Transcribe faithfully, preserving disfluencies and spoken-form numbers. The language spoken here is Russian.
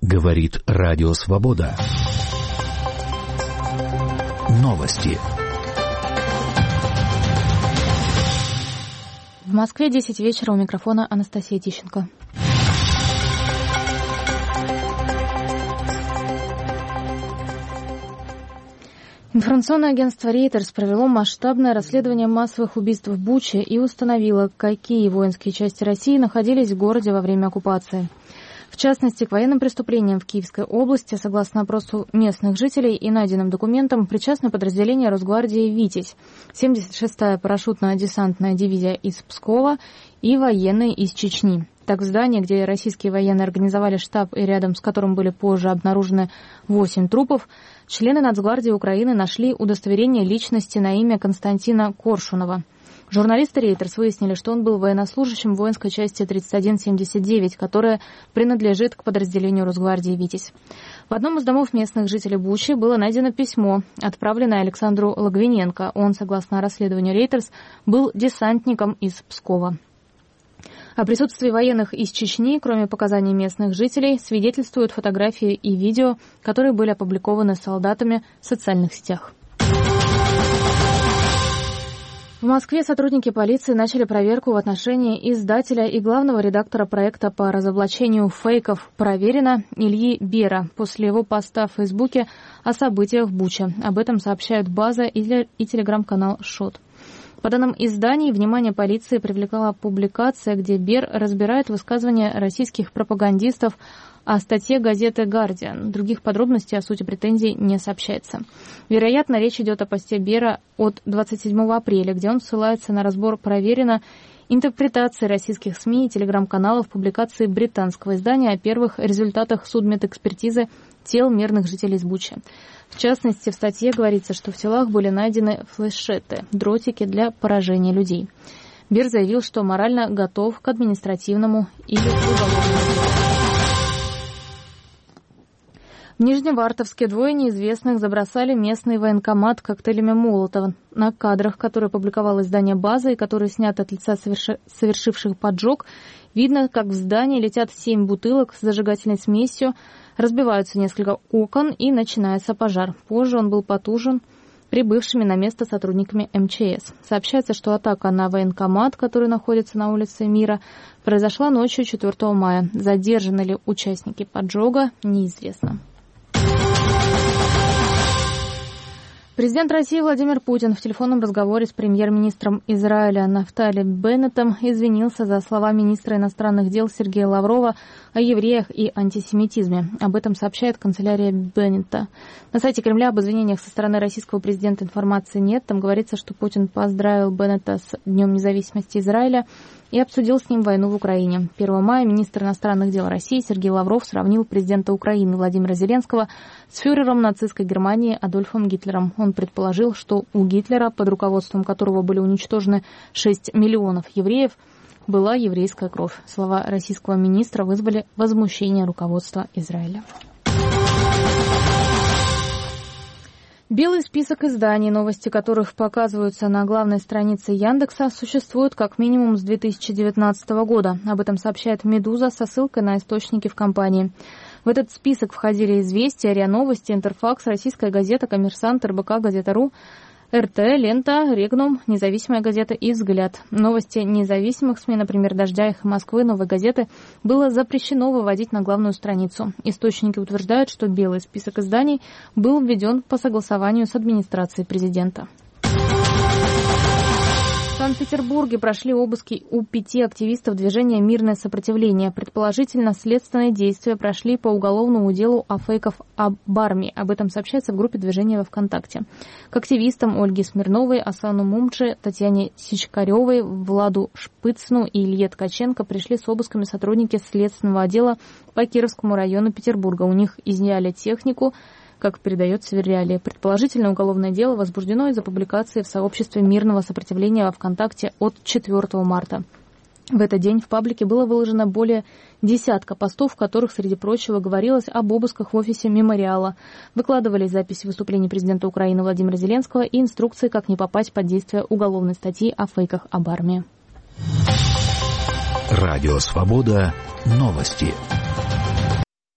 Говорит Радио Свобода. Новости. В Москве десять вечера, у микрофона Анастасия Тищенко. Информационное агентство Reuters провело масштабное расследование массовых убийств в Буче и установило, какие воинские части России находились в городе во время оккупации. В частности, к военным преступлениям в Киевской области, согласно опросу местных жителей и найденным документам, причастны подразделения Росгвардии «Витязь», семьдесят шестая парашютно-десантная дивизия из Пскова и военные из Чечни. Так, в здании, где российские военные организовали штаб и рядом с которым были позже обнаружены восемь трупов, члены Нацгвардии Украины нашли удостоверение личности на имя Константина Коршунова. Журналисты Reuters выяснили, что он был военнослужащим воинской части тридцать один семьдесят девять, которая принадлежит к подразделению Росгвардии «Витязь». В одном из домов местных жителей Бучи было найдено письмо, отправленное Александру Логвиненко. Он, согласно расследованию Reuters, был десантником из Пскова. О присутствии военных из Чечни, кроме показаний местных жителей, свидетельствуют фотографии и видео, которые были опубликованы солдатами в социальных сетях. В Москве сотрудники полиции начали проверку в отношении издателя и главного редактора проекта по разоблачению фейков «Проверено» Ильи Бера после его поста в Фейсбуке о событиях в Буче. Об этом сообщают «База» и телеграм-канал «Шот». По данным изданий, внимание полиции привлекла публикация, где Бер разбирает высказывания российских пропагандистов о статье газеты «Гардиан». Других подробностей о сути претензий не сообщается. Вероятно, речь идет о посте Бера от двадцать седьмого апреля, где он ссылается на разбор «Проверено» интерпретации российских СМИ и телеграм-каналов публикации британского издания о первых результатах судмедэкспертизы тел мирных жителей Бучи. В частности, в статье говорится, что в телах были найдены флешеты, дротики для поражения людей. Бер заявил, что морально готов к административному или уголовному делу. В Нижневартовске двое неизвестных забросали местный военкомат коктейлями Молотова. На кадрах, которые опубликовало издание «База» и которые сняты от лица соверши... совершивших поджог, видно, как в здании летят семь бутылок с зажигательной смесью, разбиваются несколько окон и начинается пожар. Позже он был потушен прибывшими на место сотрудниками эм че эс. Сообщается, что атака на военкомат, который находится на улице Мира, произошла ночью четвёртого мая. Задержаны ли участники поджога, неизвестно. Президент России Владимир Путин в телефонном разговоре с премьер-министром Израиля Нафтали Беннетом извинился за слова министра иностранных дел Сергея Лаврова о евреях и антисемитизме. Об этом сообщает канцелярия Беннета. На сайте Кремля об извинениях со стороны российского президента информации нет. Там говорится, что Путин поздравил Беннета с Днем независимости Израиля и обсудил с ним войну в Украине. первого мая министр иностранных дел России Сергей Лавров сравнил президента Украины Владимира Зеленского с фюрером нацистской Германии Адольфом Гитлером. Он предположил, что у Гитлера, под руководством которого были уничтожены шесть миллионов евреев, была еврейская кровь. Слова российского министра вызвали возмущение руководства Израиля. Белый список изданий, новости которых показываются на главной странице Яндекса, существует как минимум с две тысячи девятнадцатого года. Об этом сообщает «Медуза» со ссылкой на источники в компании. В этот список входили «Известия», РИА Новости, Интерфакс, Российская газета, Коммерсант, РБК, Газета.ру, РТ, Лента, Регнум, Независимая газета и Взгляд. Новости независимых СМИ, например, Дождя, Эхо Москвы, Новой газеты, было запрещено выводить на главную страницу. Источники утверждают, что белый список изданий был введен по согласованию с администрацией президента. В Санкт-Петербурге прошли обыски у пяти активистов движения «Мирное сопротивление». Предположительно, следственные действия прошли по уголовному делу о фейках об армии. Об этом сообщается в группе движения во ВКонтакте. К активистам Ольге Смирновой, Асану Мумче, Татьяне Сичкаревой, Владу Шпыцну и Илье Ткаченко пришли с обысками сотрудники следственного отдела по Кировскому району Петербурга. У них изъяли технику, как передается в РИА. Предположительно, уголовное дело возбуждено из-за публикации в сообществе мирного сопротивления во ВКонтакте от четвёртого марта. В этот день в паблике было выложено более десятка постов, в которых, среди прочего, говорилось об обысках в офисе «Мемориала». Выкладывались записи выступлений президента Украины Владимира Зеленского и инструкции, как не попасть под действие уголовной статьи о фейках об армии. Радио «Свобода». Новости.